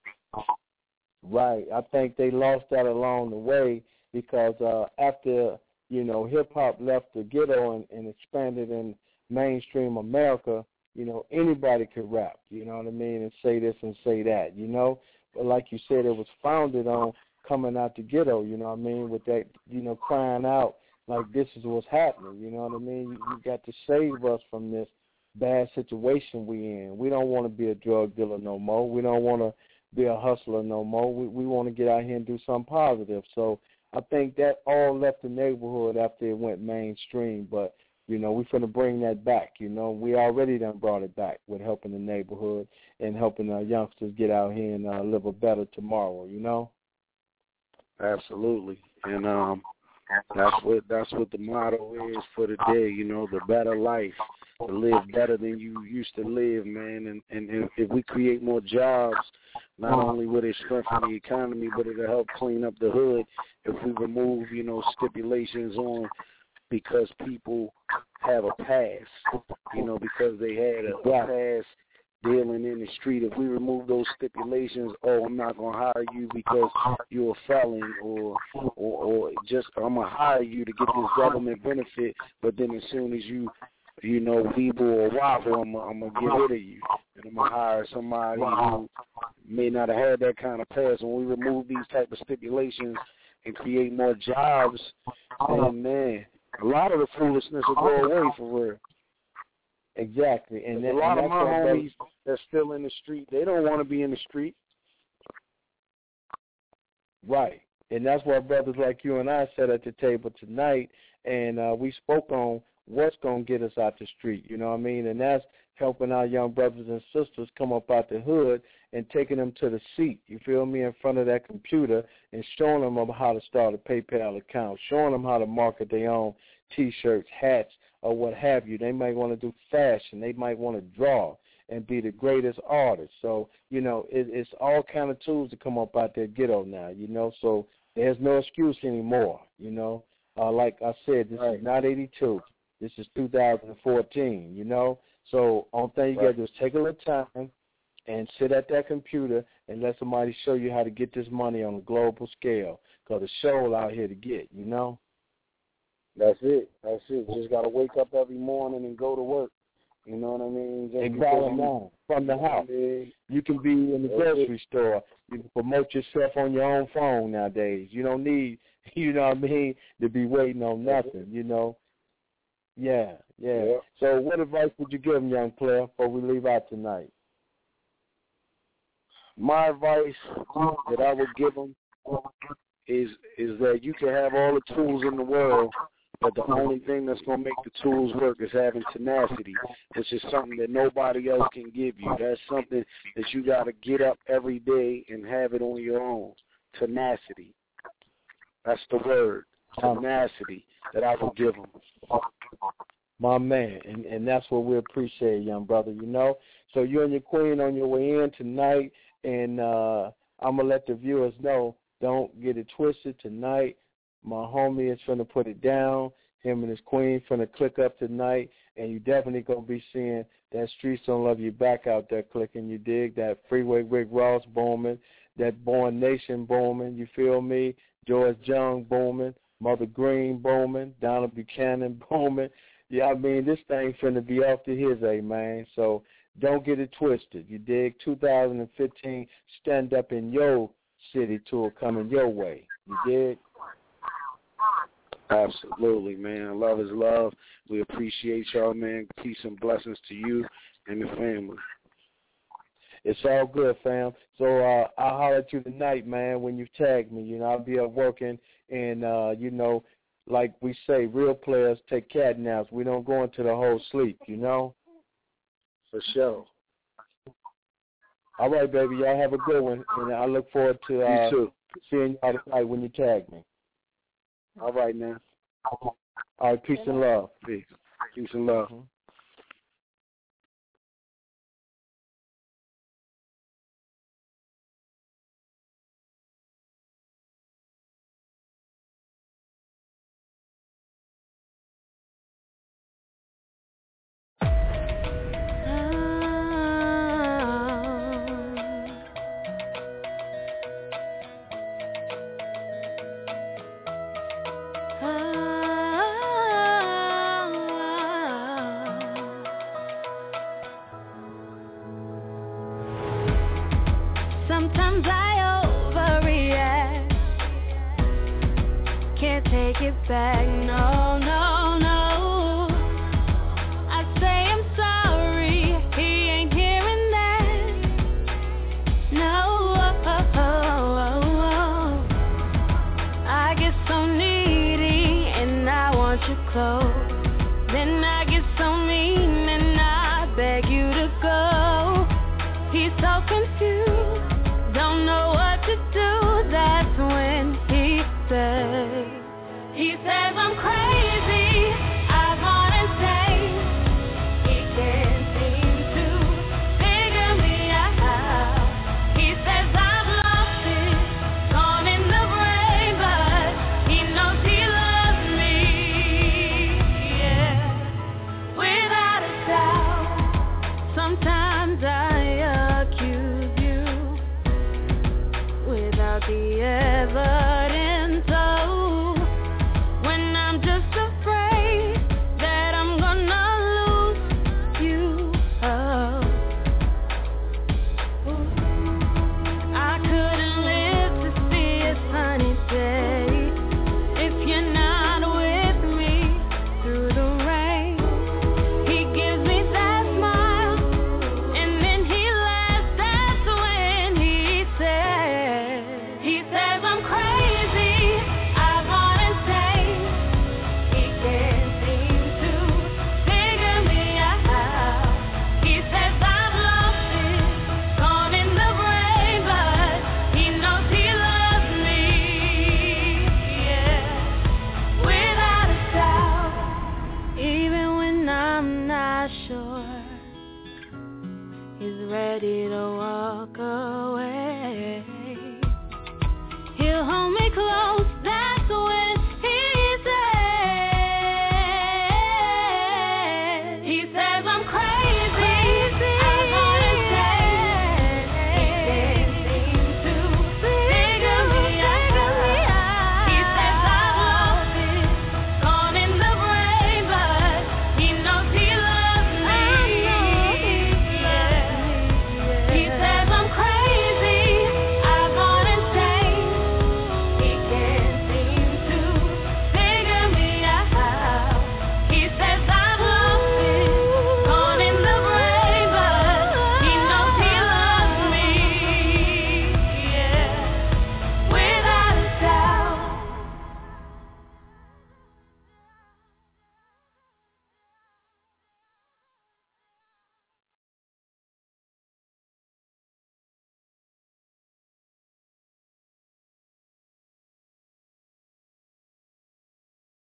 Right. I think they lost that along the way because uh, after, you know, hip-hop left the ghetto and, and expanded in mainstream America, you know, anybody could rap, you know what I mean, and say this and say that, you know. But like you said, it was founded on coming out the ghetto, you know what I mean, with that, you know, crying out, like, this is what's happening, you know what I mean? You, you got to save us from this bad situation we in. We don't want to be a drug dealer no more. We don't want to be a hustler no more. We we want to get out here and do something positive. So I think that all left the neighborhood after it went mainstream. But, you know, we're going to bring that back, you know. We already done brought it back with helping the neighborhood and helping our youngsters get out here and uh, live a better tomorrow, you know? Absolutely. And, um, That's what that's what the motto is for the day, you know, the better life, to live better than you used to live, man. And, and if we create more jobs, Not only will it strengthen the economy, but it'll help clean up the hood if we remove, you know, stipulations on because people have a past, you know, because they had a past dealing in the street. If we remove those stipulations, oh, I'm not going to hire you because you're a felon, or, or or just I'm going to hire you to get this government benefit, but then as soon as you, you know, weeble or wobble, I'm, I'm going to get rid of you, and I'm going to hire somebody who may not have had that kind of past. When we remove these type of stipulations and create more jobs, then, man, a lot of the foolishness will go away for real. Exactly, and a lot of my homies that's still in the street, they don't want to be in the street. Right, and that's why brothers like you and I sat at the table tonight, and uh, we spoke on what's going to get us out the street, you know what I mean? And that's helping our young brothers and sisters come up out the hood and taking them to the seat, you feel me, in front of that computer and showing them how to start a PayPal account, showing them how to market their own T-shirts, hats, or what have you. They might want to do fashion. They might want to draw and be the greatest artist. So, you know, it, it's all kind of tools to come up out there ghetto now, you know. So there's no excuse anymore, you know. Uh, like I said, this right. is not eighty-two. This is two thousand fourteen, you know. So only thing you right. got to do is take a little time and sit at that computer and let somebody show you how to get this money on a global scale, because the show out here to get, you know. That's it. That's it. Just got to wake up every morning and go to work. You know what I mean? Just exactly. You, from the house. You can be in the grocery store. You can promote yourself on your own phone nowadays. You don't need, you know what I mean, to be waiting on nothing, you know. Yeah, yeah. yeah. So what advice would you give them, young player, before we leave out tonight? My advice that I would give them is is that you can have all the tools in the world, but the only thing that's going to make the tools work is having tenacity, which is something that nobody else can give you. That's something that you got to get up every day and have it on your own. Tenacity. That's the word. Tenacity that I will give them. My man, and, and that's what we appreciate, young brother, you know. So you and your queen on your way in tonight, and uh, I'm going to let the viewers know, don't get it twisted tonight. My homie is finna put it down. Him and his queen finna click up tonight, and you definitely gonna be seeing that Streets Don't Love You Back out there clicking. You dig? That Freeway Rick Ross booming, that Born Nation booming. You feel me? George Young booming, Mother Green booming, Donna Buchanan booming. Yeah, I mean this thing finna be off to his A, man. So don't get it twisted. You dig? two thousand fifteen Stand Up in Your City tour coming your way. You dig? Absolutely, man. Love is love. We appreciate y'all, man. Peace and blessings to you and the family. It's all good, fam. So uh, I'll holler at you tonight, man, when you tag me. You know, I'll be up working, and, uh, you know, like we say, real players take cat naps. We don't go into the whole sleep, you know? For sure. All right, baby. Y'all have a good one, and I look forward to uh, you too. seeing y'all tonight when you tag me. All right, man. All right, peace and love. Peace. Peace and love. Mm-hmm. Sometimes I overreact. Can't take it back, no, no, no. I say I'm sorry, he ain't hearing that. No, oh, oh, oh. I get so needy and I want you close. Then I get so mean and I beg you to go. He's so confused. Don't know what to do, that's when he says, he says I'm crazy.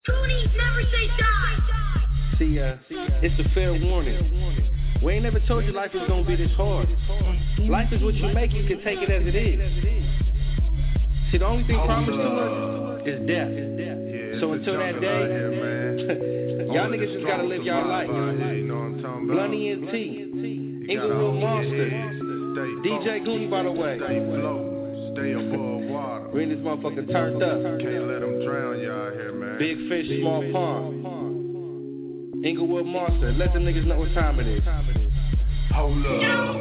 Goonies never say die. See, uh, it's a fair warning. We ain't never told you life is gonna be this hard. Life is what you make, you can take it as it is. See, the only thing promised to us is death. Yeah, so until that day, here, y'all niggas just gotta live y'all life. Blunt E N T, Inglewood Monster, D J Goonie, by the way. Stay above water. We in this motherfucker turned up. Can't let them drown y'all here, man. Big fish, small pond. Inglewood Monster. Let the niggas know what time it is. Hold up.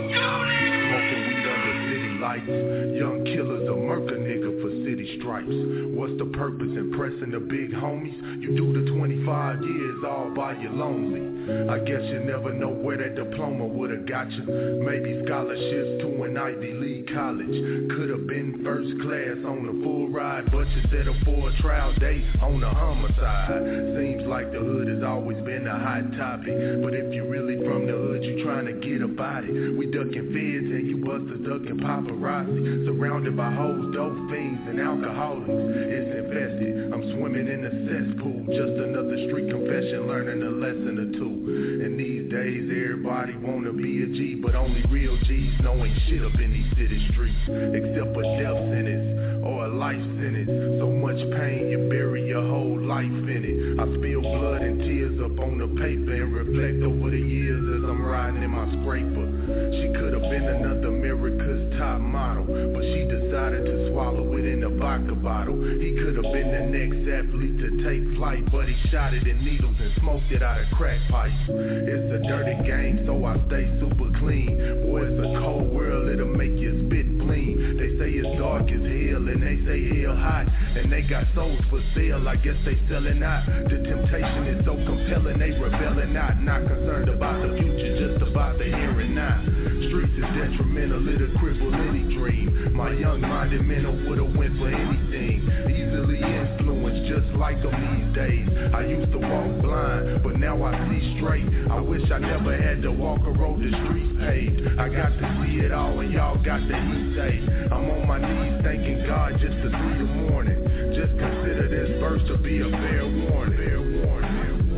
Smoking weed under city lights. Young killers a murk a nigga for city stripes. What's the purpose impressing the big homies? You do the twenty-five years all by your lonely. I guess you never know where that diploma would've got you. Maybe scholarships to an Ivy League college. Could've been first class on the full ride, but you settled for a trial date on a homicide. Seems like the hood has always been a hot topic, but if you really from the hood, you trying to get about it. We ducking feds and you busters ducking paparazzi. Surrounded by hoes, dope fiends, and alcoholics. It's infested. I'm swimming in a cesspool. Just another street confession, learning a lesson or two. And these days everybody wanna be a G, but only real G's know ain't shit up in these city streets, except for death sentence or a life sentence. So much pain you bury your whole life in it. I spill blood and tears up on the paper and reflect over the years as I'm riding in my scraper. She could have been another America's top model, but she decided to swallow it in a vodka bottle. He could have been the next athlete to take flight, but he shot it in needles and smoked it out of crack pipes. It's a dirty game, so I stay super clean. Boy, it's a cold world, it'll make your spit gleam. They say it's dark as hell, and they say hell hot, and they got souls for sale, I guess they selling out. The temptation is so compelling, they rebelling out. Not concerned about the future, just about the here and now. Streets is detrimental, it'll cripple any dream. My young-minded mental would've went for anything. Easily influenced, just like them these days. I used to walk blind, but now I see straight. I wish I never had to walk a road the streets paved. I got to see it all, and y'all got to he say. I'm on my knees thanking God just to see the morning. Just consider this verse to be a fair warning. Fair warning.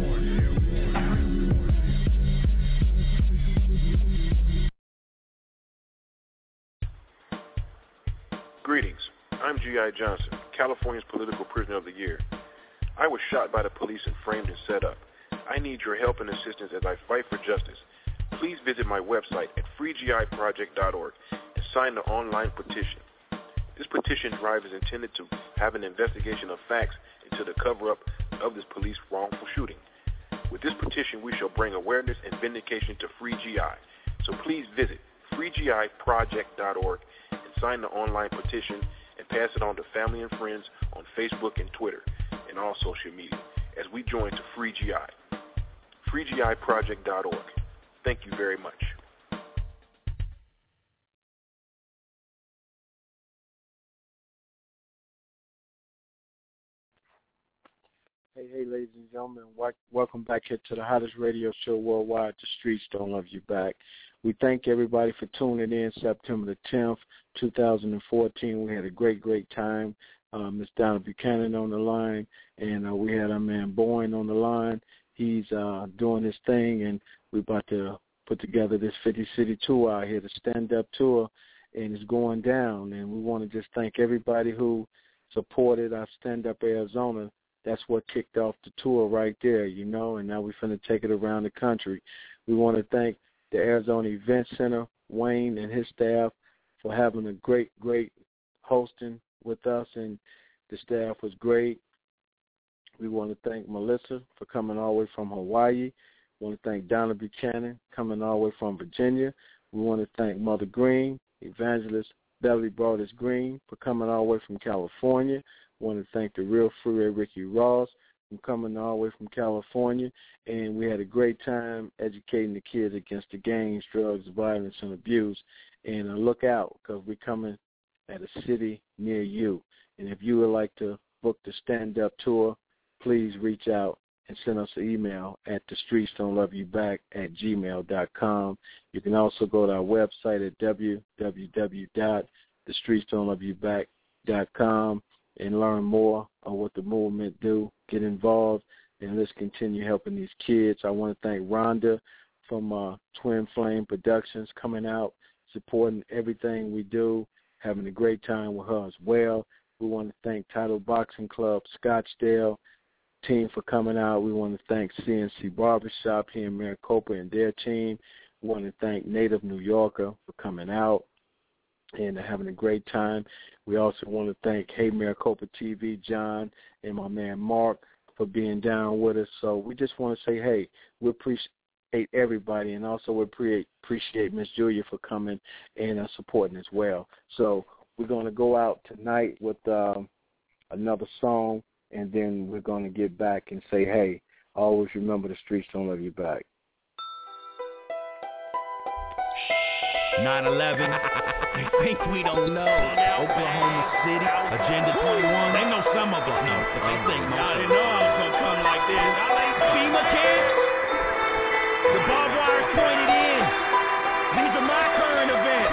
Greetings. I'm G I Johnson, California's Political Prisoner of the Year. I was shot by the police and framed and set up. I need your help and assistance as I fight for justice. Please visit my website at free G I project dot org and sign the online petition. This petition drive is intended to have an investigation of facts into the cover-up of this police wrongful shooting. With this petition, we shall bring awareness and vindication to Free G I. So please visit free G I project dot org and sign the online petition and pass it on to family and friends on Facebook and Twitter and all social media as we join to Free G I. free G I project dot org. Thank you very much. Hey, hey, ladies and gentlemen, welcome back here to the hottest radio show worldwide, The Streets Don't Love You Back. We thank everybody for tuning in September the tenth, two thousand fourteen. We had a great, great time. Uh, Miss Donna Buchanan on the line, and uh, we had our man Boyne on the line. He's uh, doing his thing, and we're about to put together this fifty-city tour out here, the stand-up tour, and it's going down. And we want to just thank everybody who supported our Stand Up Arizona. That's what kicked off the tour right there, you know, and now we're finna take it around the country. We want to thank the Arizona Event Center, Wayne and his staff, for having a great, great hosting with us, and the staff was great. We want to thank Melissa for coming all the way from Hawaii. We want to thank Donna Buchanan coming all the way from Virginia. We want to thank Mother Green, Evangelist Beverly Broadus Green, for coming all the way from California. We want to thank the real Freeway Ricky Ross from coming all the way from California. And we had a great time educating the kids against the gangs, drugs, violence, and abuse. And uh, look out, because we're coming at a city near you. And if you would like to book the stand-up tour, please reach out and send us an email at the streets don't love you back at gmail dot com. You can also go to our website at w w w dot the streets don't love you back dot com and learn more on what the movement do. get involved, and let's continue helping these kids. I want to thank Rhonda from uh, Twin Flame Productions coming out, supporting everything we do, having a great time with her as well. We want to thank Title Boxing Club, Scottsdale team for coming out. We want to thank C N C Barbershop here in Maricopa and their team. We want to thank Native New Yorker for coming out and having a great time. We also want to thank Hey Maricopa T V, John, and my man Mark for being down with us. So we just want to say, hey, we appreciate everybody, and also we appreciate, appreciate Miss Julia for coming and uh, supporting as well. So we're going to go out tonight with um, another song, and then we're going to get back and say, hey, always remember the streets don't love you back. nine eleven, they think we don't know. Oklahoma City, Agenda twenty-one, they know some of us know, but they think most of us know I was going to come like this. FEMA camp, the barbed wire's pointed in. These are my current events.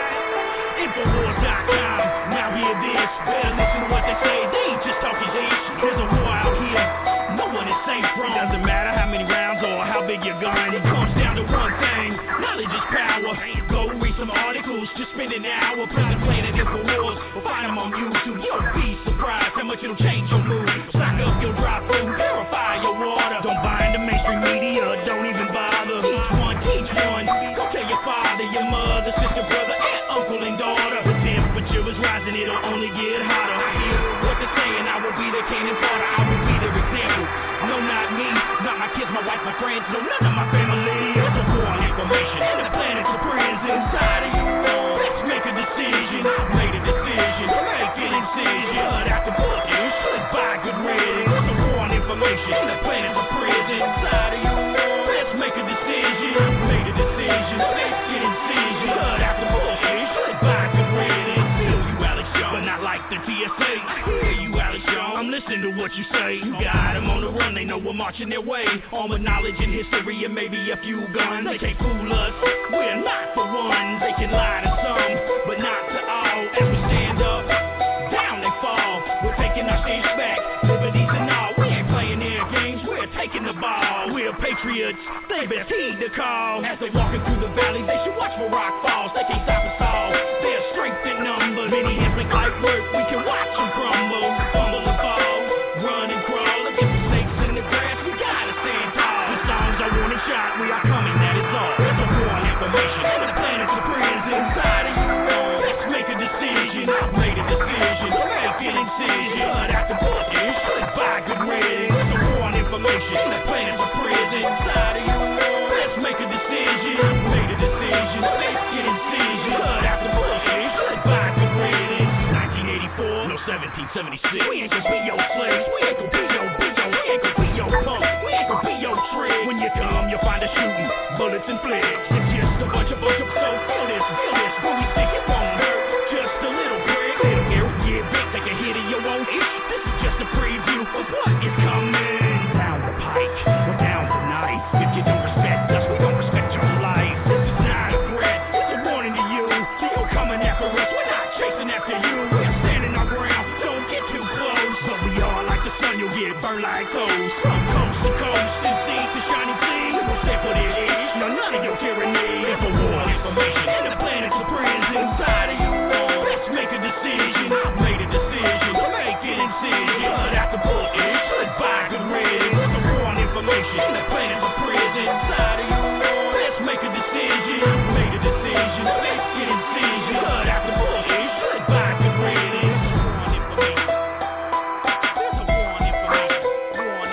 Infowars dot com, now hear this. Better listen to what they say, they ain't just talking ish. There's a war out here, no one is safe from. Doesn't matter how many rounds or how big your gun, it comes down to one thing, knowledge is power. Go read some articles, just spend an hour contemplating Infowars, or find them on YouTube. You'll be surprised how much it'll change your mood. Stock up your dry food, purify your water. Don't buy into mainstream media, don't even bother. Each one, teach one. Go tell your father, your mother, sister, brother, and uncle and daughter. The temperature is rising, it'll only get hotter. I hear what they're saying, I will be their cannon fodder. I will be their example. No, not me, not my kids, my wife, my friends, no, none of my family. It's a war on information, and the planet's a prison. Inside of you, let's make a decision. I've made a decision, make an incision. But after book, you should buy good riddance. It's a war on information, and the planet's a prison. Inside of you, let's make a decision. I've made a decision, make an incision. But after book, you should buy good riddance. Feel you, Alex Young, but not like the T S A. Hear you, Alex Young, I'm listening to what you say. You got them on the run, they know we're marching their way. Armed with knowledge and history and maybe a few guns. They can't fool us, we're not for one. They can lie to some, but not to all. As we stand up, down they fall. We're taking our stage back, liberties and all. We ain't playing their games, we're taking the ball. We're patriots, they best heed the call. As they walking through the valley, they should watch for rock falls. They can't stop us all, there's strength in numbers. Many hands make life work, we can watch them crumble. Fumble and fall, run and crawl. Against the snakes in the grass, we gotta stand tall. The songs are warning shot, we are coming, that is all. It's a war on information, and the planet's a prison. Inside of you, let's make a decision. I've made a decision, make an incision. But after book, you should buy good riddance. It's a war on information, and the planet's a prison. Inside of you, let's make a decision. I've made a decision, make an incision. But after book, you should buy good riddance. nineteen eighty-four, no seventeen seventy-six. We ain't gonna be your slaves, we ain't gonna be your bitch, we ain't gonna be your punk, we ain't gonna be your trick. When you come, you'll find us shooting bullets and flicks. It's just a bunch of bunch of so feel this, feel this. When we stick it won't hurt, just a little break. Little air, yeah, bitch, take a hit of your own itch. This is just a preview of what is coming down the pike. We're down tonight. If you don't respect us, we don't respect your life. This is not a threat, it's a warning to you. So you're coming after us, we're not chasing after you. We're standing our ground, don't get too close. But we are like the sun, you'll get burned like toast. From coast to coast and sea to shining sea, we will stand for this age. No, none of your tyranny. It's a war on information, and the planet's a prison. Inside of you, let's make a decision. I've made a decision, make an incision. But after book, you should buy good riddance. It's a war on information, and the planet's a prison. Inside of you, let's make a decision. I've made a decision, make an incision. But after book, you should buy good riddance. It's a war on information. There's a war on information. War on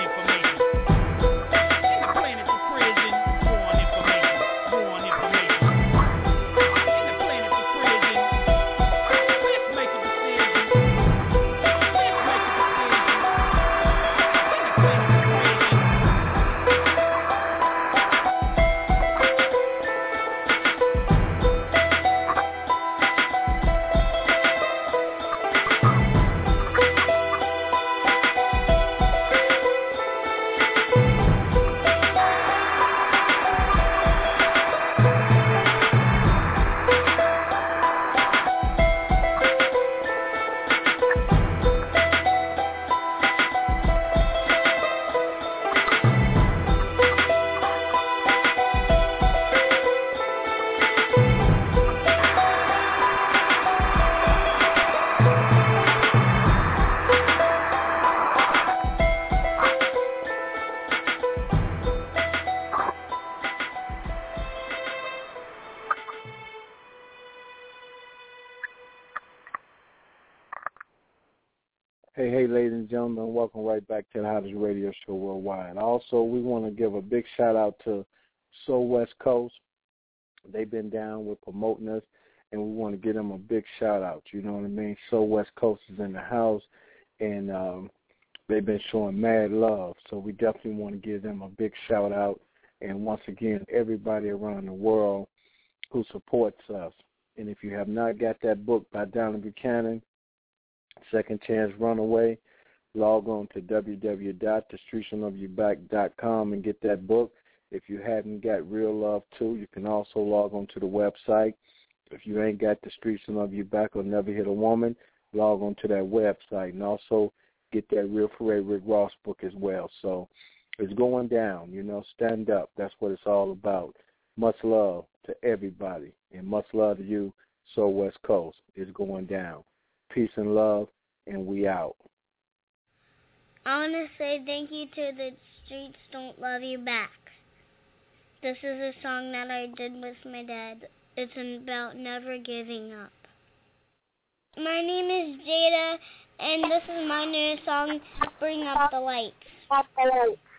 Hey, hey, ladies and gentlemen, welcome right back to the hottest radio show worldwide. Also, we want to give a big shout-out to Soul West Coast. They've been down with promoting us, and we want to give them a big shout-out. You know what I mean? Soul West Coast is in the house, and um, they've been showing mad love, so we definitely want to give them a big shout-out. And once again, everybody around the world who supports us. And if you have not got that book by Donna Buchanan, Second Chance Runaway, log on to w w w dot the streets don't love you back dot com and get that book. If you haven't got Real Love Too, you can also log on to the website. If you ain't got The Streets Don't Love You Back or Never Hit a Woman, log on to that website. And also get that Real for Ray Rick Ross book as well. So it's going down, you know, stand up. That's what it's all about. Much love to everybody, and much love to you, Soul West Coast. It's going down. Peace and love, and we out. I want to say thank you to The Streets Don't Love You Back. This is a song that I did with my dad. It's about never giving up. My name is Jada, and this is my new song, Bring Up the Lights. Up the Lights.